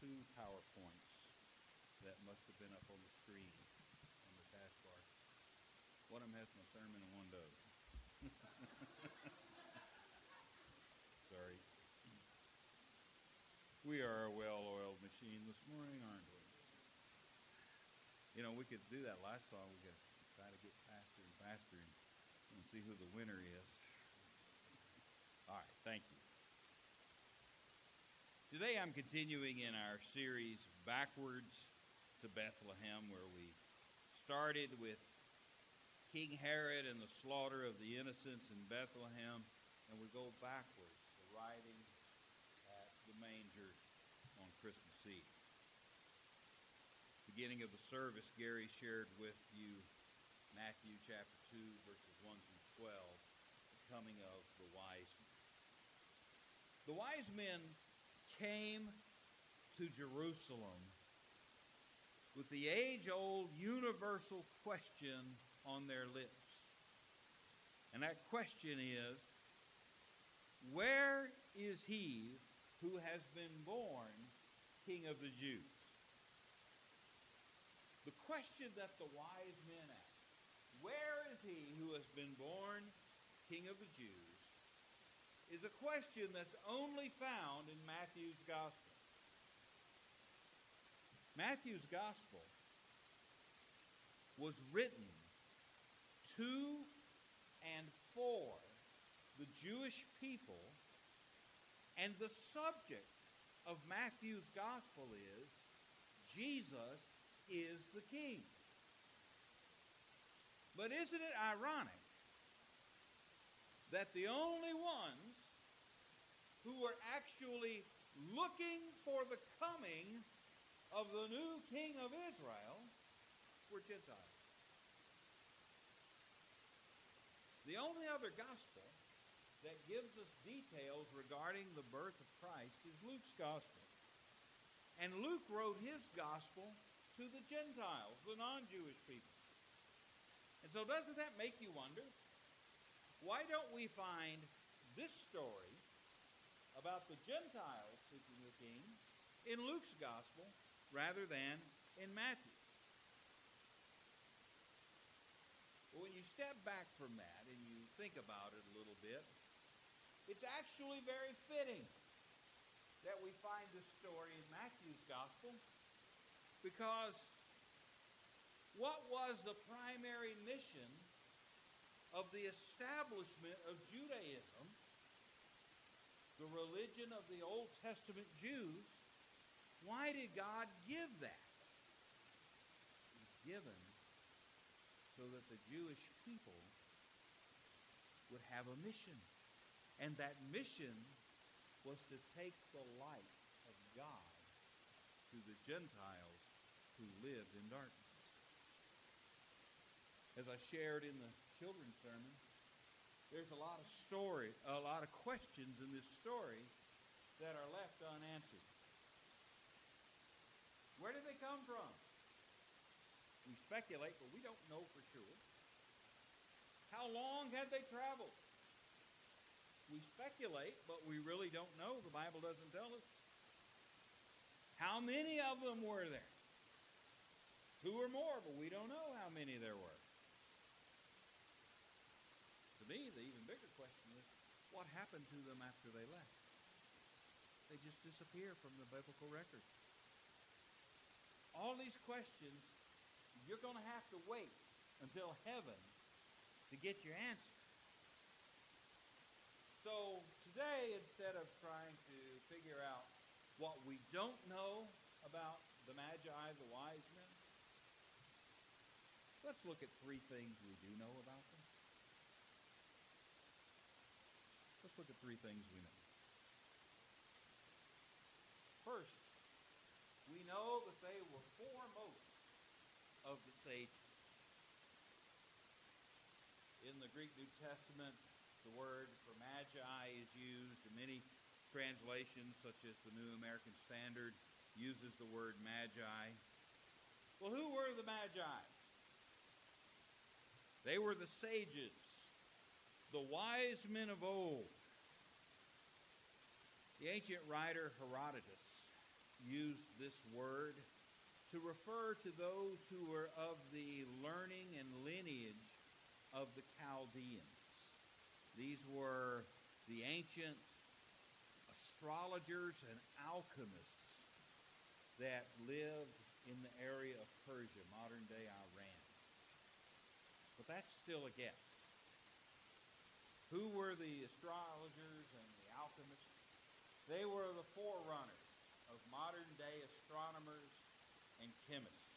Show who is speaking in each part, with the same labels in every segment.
Speaker 1: two PowerPoints that must have been up on the screen on the taskbar. One of them has my sermon and one doesn't. Sorry. We are a well-oiled machine this morning, aren't we? You know, we could do that last song. We could try to get faster and faster and see who the winner is. All right, thank you. Today I'm continuing in our series Backwards to Bethlehem, where we started with King Herod and the slaughter of the innocents in Bethlehem, and we go backwards to riding at the manger on Christmas Eve. Beginning of the service, Gary shared with you Matthew chapter 2, verses 1 through 12, the coming of the wise men. The wise men came to Jerusalem with the age-old universal question on their lips. And that question is, where is he who has been born King of the Jews? The question that the wise men asked, where is he who has been born King of the Jews, is a question that's only found in Matthew's Gospel. Matthew's Gospel was written to and for the Jewish people, and the subject of Matthew's Gospel is Jesus is the King. But isn't it ironic that the only ones who were actually looking for the coming of the new King of Israel were Gentiles? The only other gospel that gives us details regarding the birth of Christ is Luke's gospel. And Luke wrote his gospel to the Gentiles, the non-Jewish people. And so doesn't that make you wonder, why don't we find this story about the Gentiles seeking the King in Luke's gospel rather than in Matthew? Well, when you step back from that and you think about it a little bit, it's actually very fitting that we find this story in Matthew's gospel, because what was the primary mission of the establishment of Judaism, the religion of the Old Testament Jews? Why did God give that? It was given so that the Jewish people would have a mission. And that mission was to take the light of God to the Gentiles who lived in darkness. As I shared in the children's sermon, there's a lot of questions in this story that are left unanswered. Where did they come from? We speculate, but we don't know for sure. How long had they traveled? We speculate, but we really don't know. The Bible doesn't tell us. How many of them were there? 2 or more, but we don't know how many there were. To me, the even bigger question is, what happened to them after they left? They just disappear from the biblical record. All these questions, you're going to have to wait until heaven to get your answer. So today, instead of trying to figure out what we don't know about the Magi, the wise men, let's look at 3 things we do know about them. Let's look at 3 things we know. First, we know that they were foremost of the sages. In the Greek New Testament, the word for magi is used in many translations, such as the New American Standard uses the word magi. Well, who were the magi? They were the sages, the wise men of old. The ancient writer Herodotus used this word to refer to those who were of the learning and lineage of the Chaldeans. These were the ancient astrologers and alchemists that lived in the area of Persia, modern-day Iran. But that's still a guess. Who were the astrologers and the alchemists? They were the forerunners of modern-day astronomers and chemists.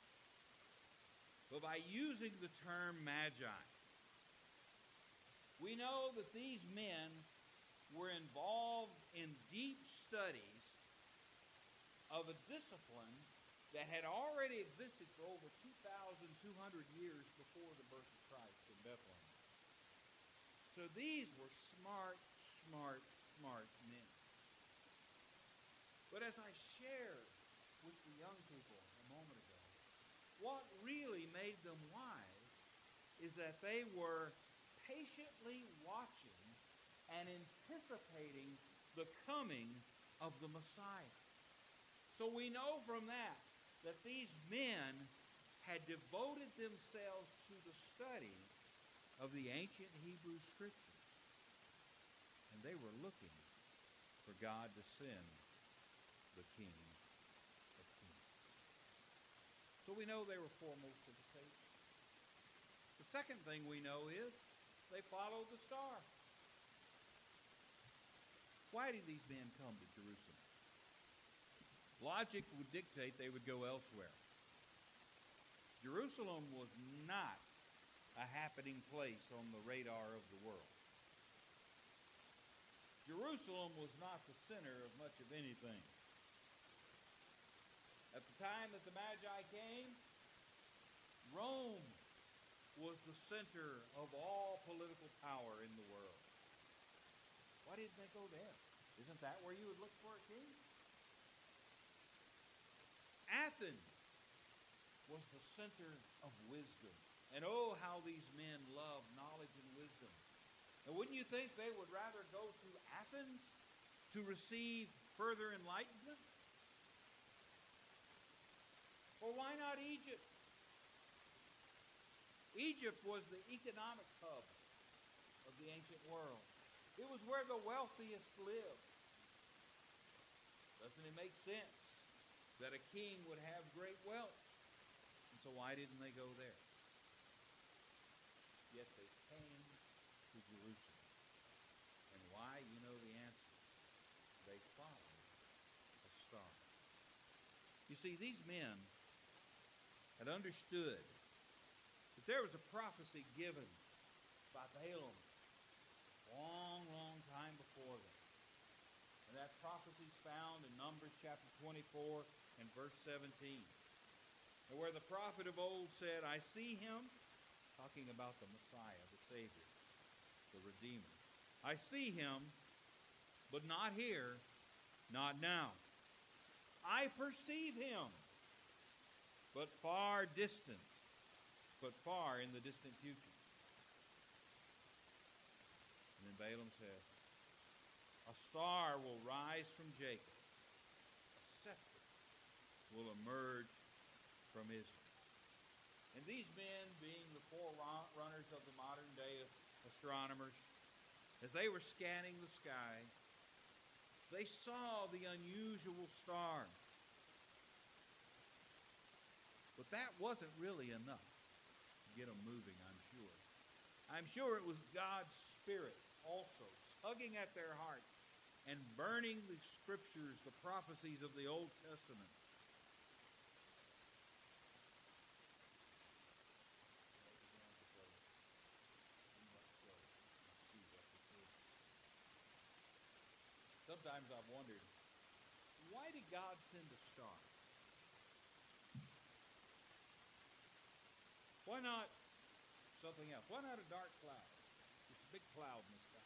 Speaker 1: But by using the term magi, we know that these men were involved in deep studies of a discipline that had already existed for over 2,200 years before the birth of Christ in Bethlehem. So these were smart men. But as I shared with the young people a moment ago, what really made them wise is that they were patiently watching and anticipating the coming of the Messiah. So we know from that these men had devoted themselves to the study of the ancient Hebrew Scriptures. And they were looking for God to send the King of Kings. So we know they were foremost of the faith. The second thing we know is they followed the star. Why did these men come to Jerusalem? Logic would dictate they would go elsewhere. Jerusalem was not a happening place on the radar of the world. Jerusalem was not the center of much of anything. At the time that the Magi came, Rome was the center of all political power in the world. Why didn't they go there? Isn't that where you would look for a king? Athens was the center of wisdom. And oh, how these men loved knowledge and wisdom. And wouldn't you think they would rather go to Athens to receive further enlightenment? Or why not Egypt? Egypt was the economic hub of the ancient world. It was where the wealthiest lived. Doesn't it make sense that a king would have great wealth? And so why didn't they go there? Yet they came to Jerusalem. And why? You know the answer. They followed a star. You see, these men had understood that there was a prophecy given by Balaam long time before them. And that prophecy is found in Numbers chapter 24 and verse 17. And where the prophet of old said, I see him, talking about the Messiah, the Savior, the Redeemer. I see him, but not here, not now. I perceive him, but far distant, but far in the distant future. And then Balaam said, a star will rise from Jacob, a scepter will emerge from Israel. And these men, being the forerunners of the modern day astronomers, as they were scanning the sky, they saw the unusual star. But that wasn't really enough to get them moving, I'm sure. I'm sure it was God's Spirit also tugging at their hearts and burning the Scriptures, the prophecies of the Old Testament. Sometimes I've wondered, why did God send a star? Why not something else? Why not a dark cloud? Just a big cloud in the sky.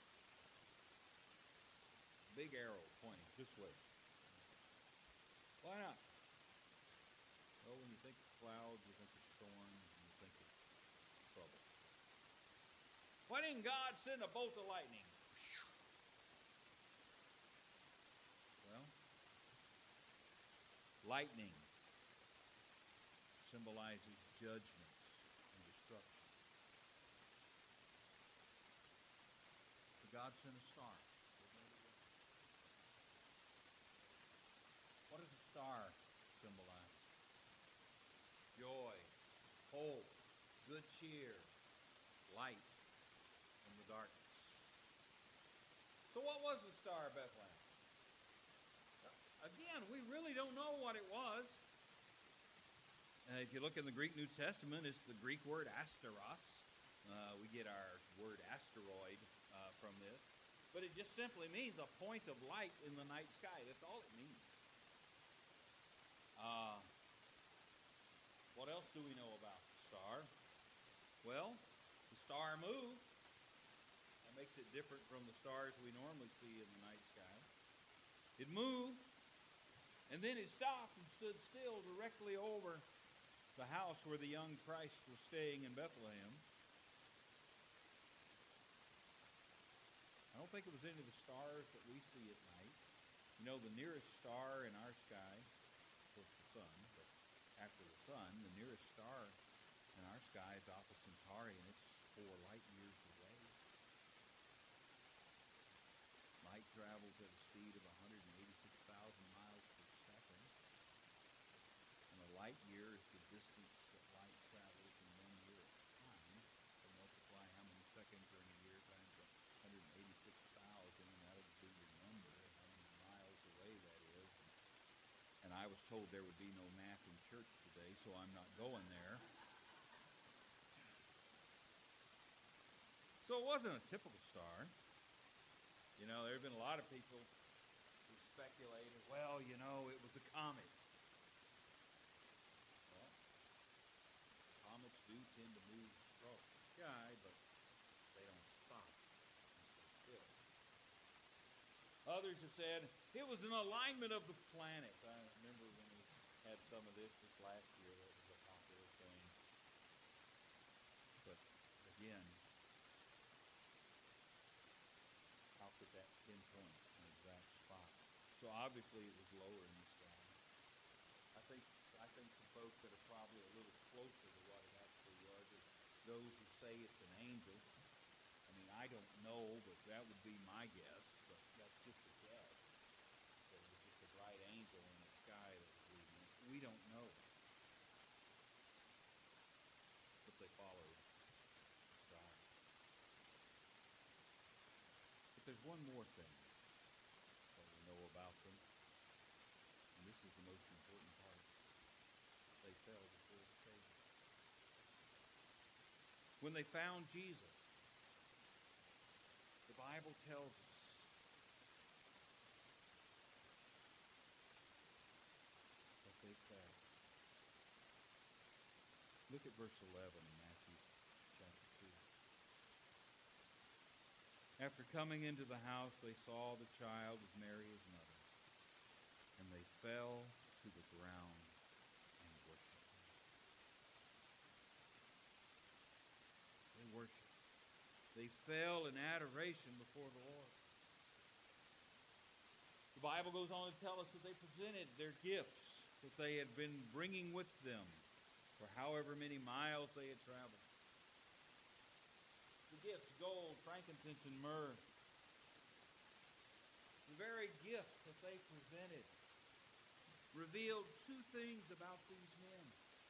Speaker 1: Big arrow pointing this way. Why not? Well, when you think of clouds, you think of storms, and you think of trouble. Why didn't God send a bolt of lightning? Well, lightning symbolizes judgment and destruction. So God sent a star. What does a star symbolize? Joy, hope, good cheer, light from the darkness. So what was the Star of Bethlehem? Again, we really don't know what it was. If you look in the Greek New Testament, it's the Greek word asteros. We get our word asteroid from this. But it just simply means a point of light in the night sky. That's all it means. What else do we know about the star? Well, the star moved. That makes it different from the stars we normally see in the night sky. It moved, and then it stopped and stood still directly over the house where the young Christ was staying in Bethlehem. I don't think it was any of the stars that we see at night. You know, the nearest star in our sky, of course the sun, but after the sun, the nearest star in our sky is Alpha Centauri, and it's 4 light years away. Light travels at a speed of 186,000 miles per second. And a light year is the distance that light travels in 1 year at a time. So multiply how many seconds are in a year times 186,000, and that'll be your number, how many miles away that is. And I was told there would be no math in church today, so I'm not going there. So it wasn't a typical star. You know, there have been a lot of people who speculated, well, you know, it was a comet. Well, comets do tend to move across the sky, but they don't stop still. Others have said it was an alignment of the planets. I remember when we had some of this last year. That was a popular thing. But again, how could that pinpoint an exact spot? So obviously it was lower in the sky. I think some folks that are probably a little closer to what it actually was are those who say it's an angel. I mean, I don't know, but that would be my guess. But that's just a guess. That it was just a bright angel in the sky that was leading us. We don't know. But they followed the star. But there's one more thing that we know about them. And this is the most important part. They fell before the Savior. When they found Jesus, the Bible tells us that they fell. Look at verse 11 in Matthew chapter 2. After coming into the house, they saw the child with Mary his mother, and they fell to the ground and worshipped him. They worshipped. They fell in adoration before the Lord. The Bible goes on to tell us that they presented their gifts that they had been bringing with them for however many miles they had traveled. The gifts, gold, frankincense, and myrrh. The very gifts that they presented revealed 2 things about these men.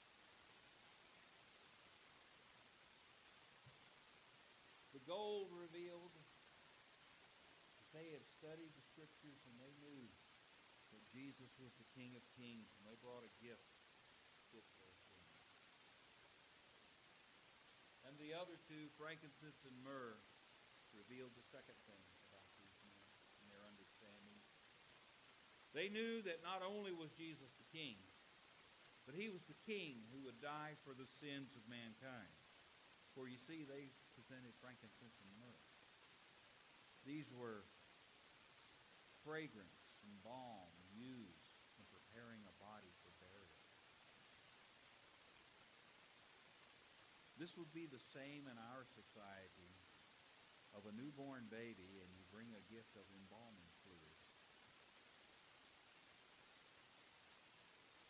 Speaker 1: The gold revealed that they had studied the Scriptures and they knew that Jesus was the King of Kings, and they brought a gift fit for a king. And the other 2, frankincense and myrrh, revealed the second thing about these men and their understanding. They knew that not only was Jesus the King, but he was the King who would die for the sins of mankind. For you see, they presented frankincense and myrrh. These were fragrance and balm used in preparing a body for burial. This would be the same in our society of a newborn baby, and you bring a gift of embalming fluid.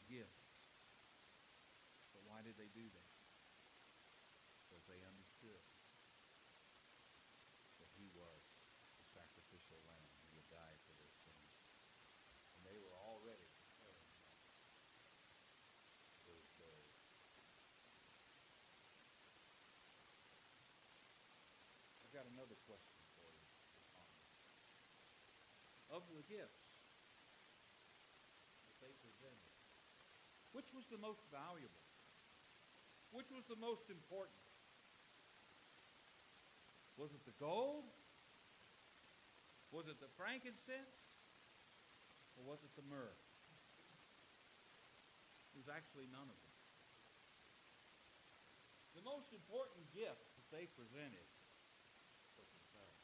Speaker 1: gifts. But why did they do that? Because they understood that he was the sacrificial lamb who would die for their sins. And they were already preparing for his burial. I've got another question for you to ponder. Of the gifts that they presented, which was the most valuable? Which was the most important? Was it the gold? Was it the frankincense? Or was it the myrrh? It was actually none of them. The most important gift that they presented was themselves.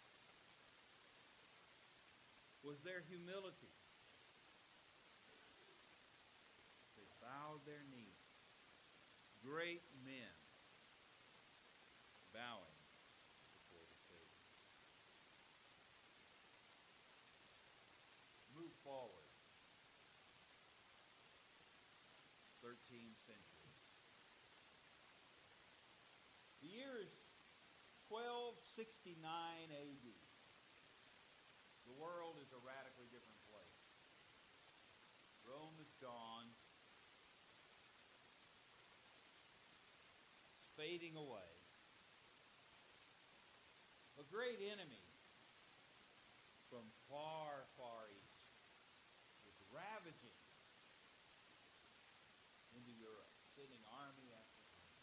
Speaker 1: Was their humility. They bowed their knees. Great men bowing before the Savior. Move forward 13 centuries. The year is 1269 AD. The world is a radically different place. Rome is gone. Fading away. A great enemy from far, far east was ravaging into Europe, sending army after army.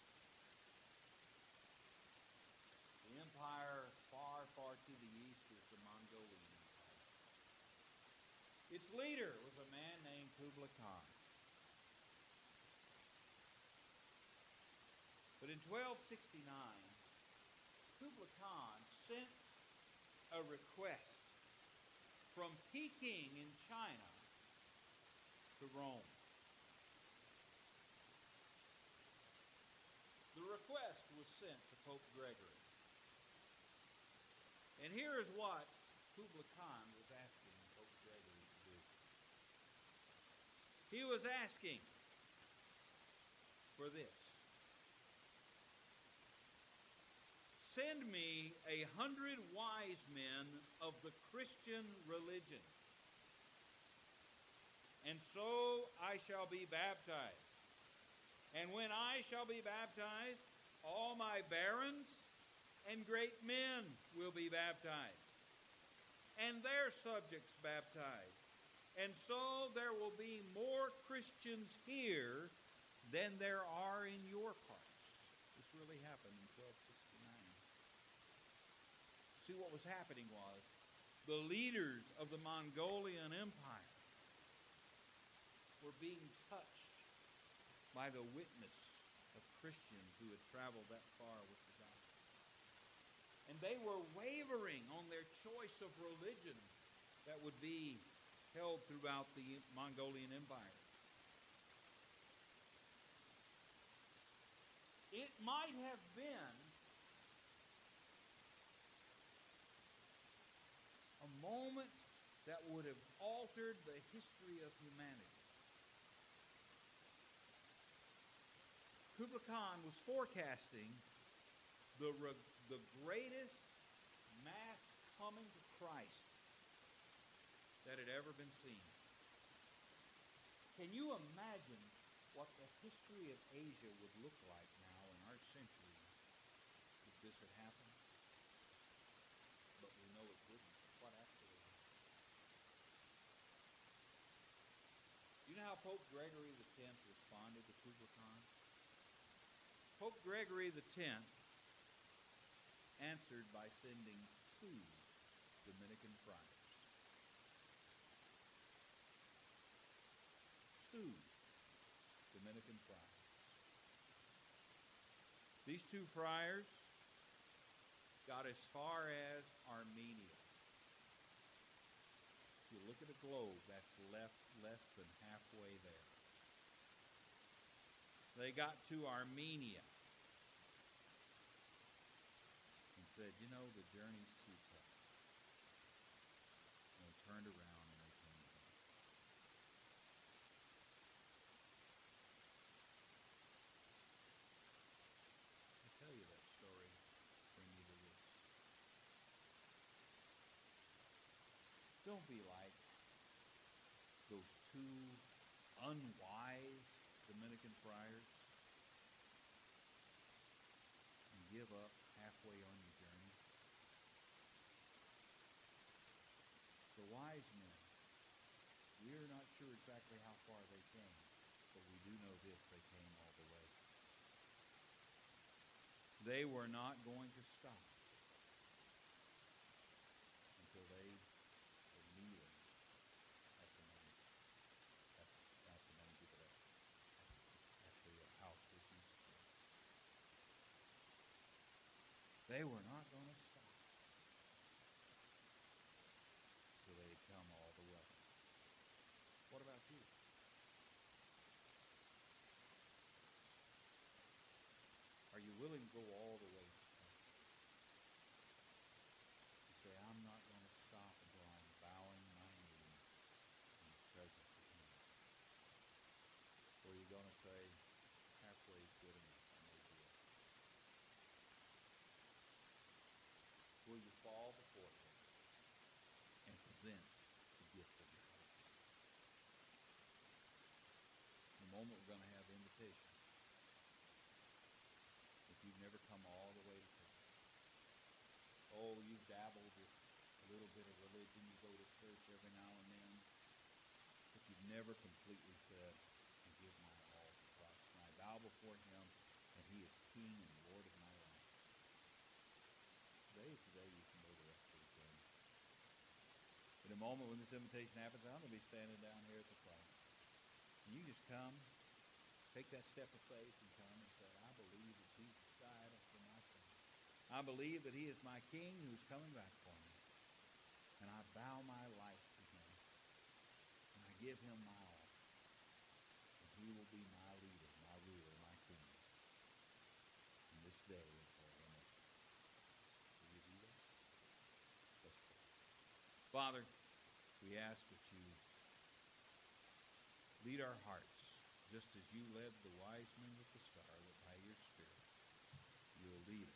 Speaker 1: The empire far, far to the east is the Mongolian Empire. Its leader was a man named Kublai Khan. But in 1269, Kublai Khan sent a request from Peking in China to Rome. The request was sent to Pope Gregory. And here is what Kublai Khan was asking Pope Gregory to do. He was asking for this. Send me 100 wise men of the Christian religion, and so I shall be baptized. And when I shall be baptized, all my barons and great men will be baptized, and their subjects baptized. And so there will be more Christians here than there are in your parts. This really happened in 1269. See, what was happening was the leaders of the Mongolian Empire were being touched by the witness of Christians who had traveled that far with the gospel. And they were wavering on their choice of religion that would be held throughout the Mongolian Empire. It might have been a moment that would have altered the history of humanity. Kublai Khan was forecasting the greatest mass coming to Christ that had ever been seen. Can you imagine what the history of Asia would look like now in our century if this had happened? But we know it didn't. What actually happened? You know how Pope Gregory X responded to Kublai Khan? Pope Gregory X answered by sending 2 Dominican friars. 2 Dominican friars. These 2 friars got as far as Armenia. If you look at a globe, that's less than halfway there. They got to Armenia and said, you know, the journey's too tough. And they turned around and they came back. don't be like those two unwise Dominican friars and give up halfway on your journey. The wise men, we're not sure exactly how far they came, but we do know this, they came all the way. They were not going to stop until they were kneeling at the manger, at the manger, but at the house where Jesus was. They were not going to stop till they had come all the way. What about you? Are you willing to go all the way to come? You say, I'm not going to stop until I'm bowing my knee in the presence of Him. Or are you going to say, halfway is good enough, I may do it? Will you fall before Him and present the gift of your heart? In a moment, we're going to have invitation. If you've never come all the way to Christ, oh, you've dabbled with a little bit of religion, you go to church every now and then, but you've never completely said, I give my all to Christ, and I bow before Him, and He is King and Lord of my life. Today is the day you can go the rest of the journey. In a moment when this invitation happens, I'm going to be standing down here at the front. And you just come, take that step of faith and come and say, I believe that Jesus died for my sins. I believe that He is my King who's coming back for me. And I bow my life to Him. And I give Him my all. And He will be my leader, my ruler, my King. In this day and forevermore. Will you do that? Let's pray. Father, we ask that you lead our hearts, just as you led the wise men with the star, that by your Spirit you will lead